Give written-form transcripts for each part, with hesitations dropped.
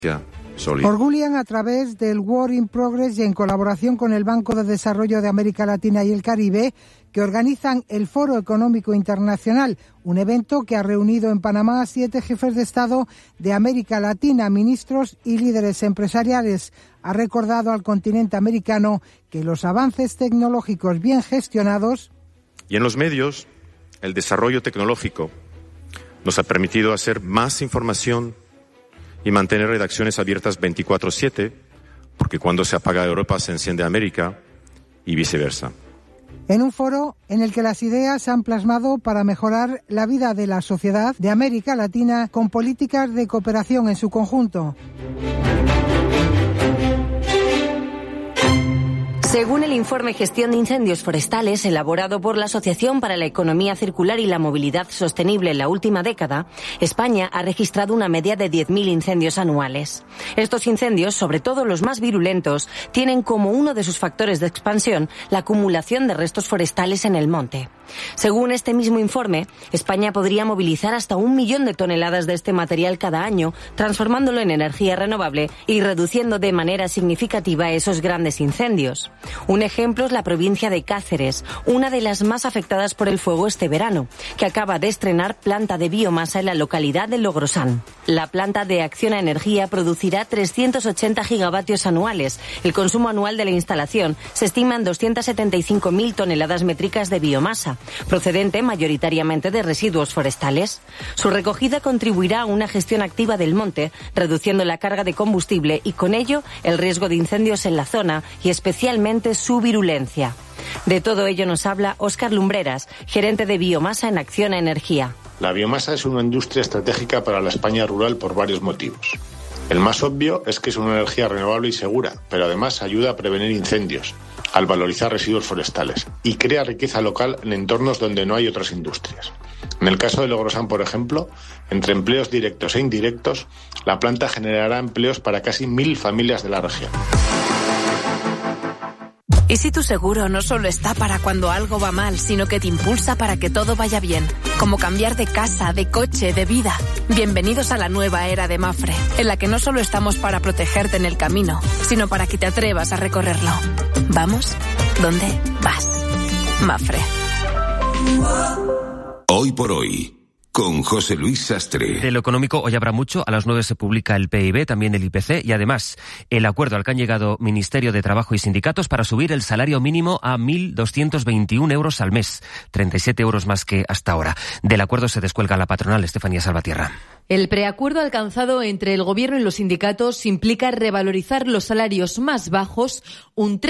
Orgullian, a través del Work in Progress y en colaboración con el Banco de Desarrollo de América Latina y el Caribe, que organizan el Foro Económico Internacional, un evento que ha reunido en Panamá a 7 jefes de Estado de América Latina, ministros y líderes empresariales. Ha recordado al continente americano que los avances tecnológicos bien gestionados y en los medios, el desarrollo tecnológico nos ha permitido hacer más información y mantener redacciones abiertas 24/7, porque cuando se apaga Europa se enciende América y viceversa. En un foro en el que las ideas se han plasmado para mejorar la vida de la sociedad de América Latina con políticas de cooperación en su conjunto. Según el informe Gestión de Incendios Forestales elaborado por la Asociación para la Economía Circular y la Movilidad Sostenible en la última década, España ha registrado una media de 10.000 incendios anuales. Estos incendios, sobre todo los más virulentos, tienen como uno de sus factores de expansión la acumulación de restos forestales en el monte. Según este mismo informe, España podría movilizar hasta 1 millón de toneladas de este material cada año, transformándolo en energía renovable y reduciendo de manera significativa esos grandes incendios. Un ejemplo es la provincia de Cáceres, una de las más afectadas por el fuego este verano, que acaba de estrenar planta de biomasa en la localidad de Logrosán. La planta de Acciona Energía producirá 380 gigavatios anuales. El consumo anual de la instalación se estima en 275.000 toneladas métricas de biomasa, procedente mayoritariamente de residuos forestales. Su recogida contribuirá a una gestión activa del monte, reduciendo la carga de combustible y con ello el riesgo de incendios en la zona y especialmente su virulencia. De todo ello nos habla Óscar Lumbreras, gerente de biomasa en Acciona Energía. La biomasa es una industria estratégica para la España rural por varios motivos. El más obvio es que es una energía renovable y segura, pero además ayuda a prevenir incendios, al valorizar residuos forestales y crea riqueza local en entornos donde no hay otras industrias. En el caso de Logrosán, por ejemplo, entre empleos directos e indirectos, la planta generará empleos para casi 1.000 familias de la región. ¿Y si tu seguro no solo está para cuando algo va mal, sino que te impulsa para que todo vaya bien? Como cambiar de casa, de coche, de vida. Bienvenidos a la nueva era de Mapfre, en la que no solo estamos para protegerte en el camino, sino para que te atrevas a recorrerlo. ¿Vamos? ¿Dónde vas? Mapfre. Hoy por hoy, con José Luis Sastre. De lo económico hoy habrá mucho. A las 9 se publica el PIB, también el IPC y además el acuerdo al que han llegado Ministerio de Trabajo y sindicatos para subir el salario mínimo a 1.221 euros al mes, 37 euros más que hasta ahora. Del acuerdo se descuelga la patronal Estefanía Salvatierra. El preacuerdo alcanzado entre el Gobierno y los sindicatos implica revalorizar los salarios más bajos un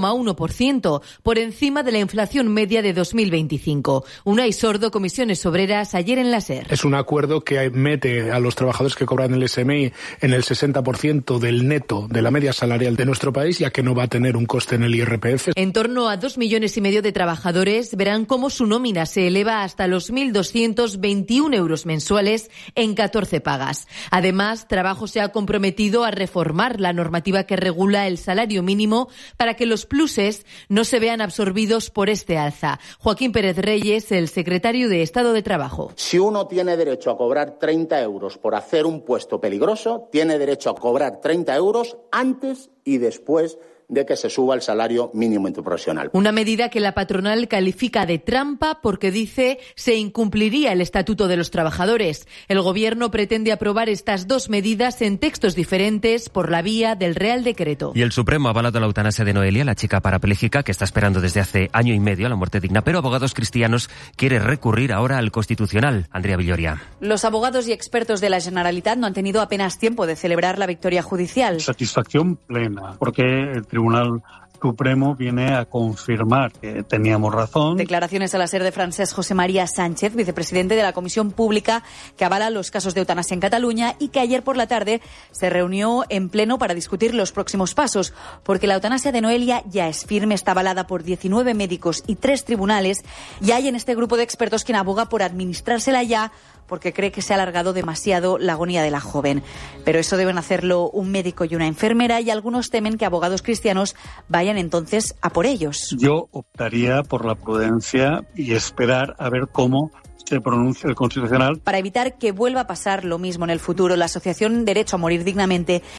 3,1% por encima de la inflación media de 2025. Unai Sordo, Comisiones Obreras, ayer en la SER. Es un acuerdo que mete a los trabajadores que cobran el SMI en el 60% del neto de la media salarial de nuestro país, ya que no va a tener un coste en el IRPF. En torno a 2,5 millones de trabajadores verán cómo su nómina se eleva hasta los 1.221 euros mensuales en 14 pagas. Además, Trabajo se ha comprometido a reformar la normativa que regula el salario mínimo para que los pluses no se vean absorbidos por este alza. Joaquín Pérez Reyes, el secretario de Estado de Trabajo. Si uno tiene derecho a cobrar 30 euros por hacer un puesto peligroso, tiene derecho a cobrar 30 euros antes y después de que se suba el salario mínimo interprofesional. Una medida que la patronal califica de trampa porque dice se incumpliría el Estatuto de los Trabajadores. El Gobierno pretende aprobar estas dos medidas en textos diferentes por la vía del Real Decreto. Y el Supremo ha avalado la eutanasia de Noelia, la chica parapléjica que está esperando desde hace año y medio la muerte digna, pero Abogados Cristianos quiere recurrir ahora al Constitucional. Andrea Villoria. Los abogados y expertos de la Generalitat no han tenido apenas tiempo de celebrar la victoria judicial. Satisfacción plena, porque el Tribunal Supremo viene a confirmar que teníamos razón. Declaraciones a la SER de Francesc José María Sánchez, vicepresidente de la Comisión Pública que avala los casos de eutanasia en Cataluña y que ayer por la tarde se reunió en pleno para discutir los próximos pasos, porque la eutanasia de Noelia ya es firme, está avalada por 19 médicos y 3 tribunales, y hay en este grupo de expertos quien aboga por administrársela ya, porque cree que se ha alargado demasiado la agonía de la joven. Pero eso deben hacerlo un médico y una enfermera, y algunos temen que Abogados Cristianos vayan entonces a por ellos. Yo optaría por la prudencia y esperar a ver cómo se pronuncie el Constitucional. Para evitar que vuelva a pasar lo mismo en el futuro, la Asociación Derecho a Morir Dignamente